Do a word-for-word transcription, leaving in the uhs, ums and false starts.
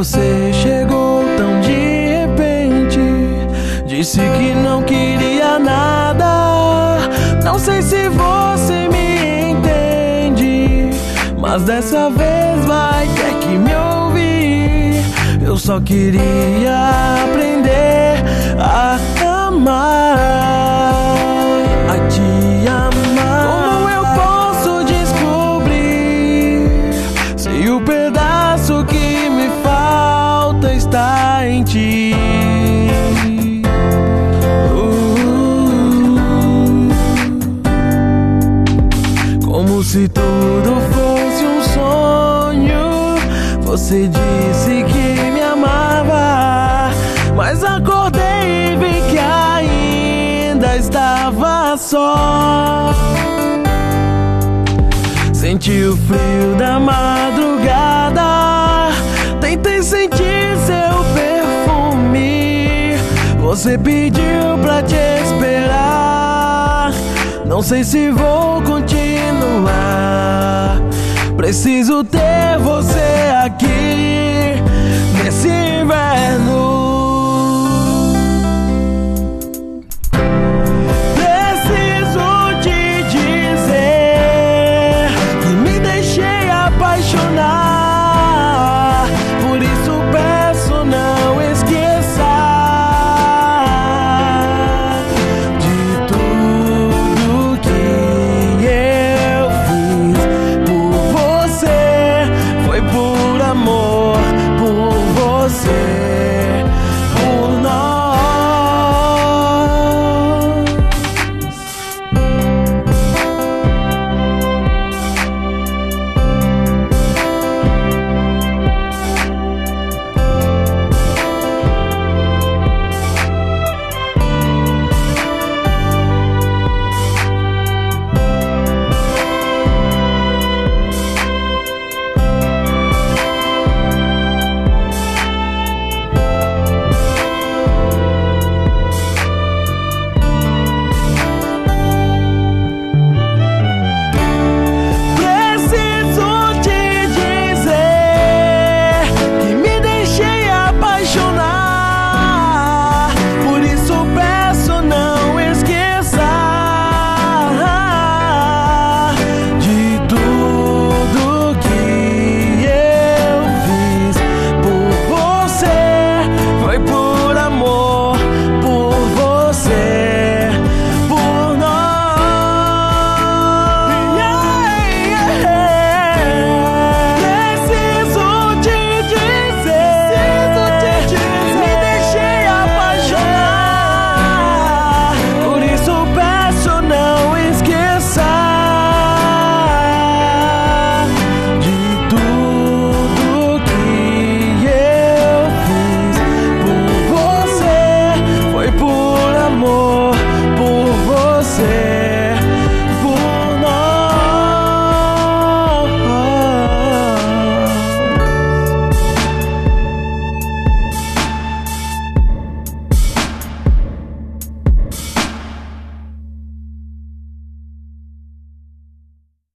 você chegou tão de repente. Disse que não queria nada. Não sei se você me entende, mas dessa vez vai ter que me ouvir. Eu só queria aprender a amar, a te amar. Como eu posso descobrir se o pedaço que me falta está em ti? Como se tudo fosse um sonho. Você disse que me amava, mas acordei e vi que ainda estava só. Senti o frio da madrugada, tentei sentir seu perfume. Você pediu pra te esperar. Não sei se vou continuar. Preciso ter você aqui.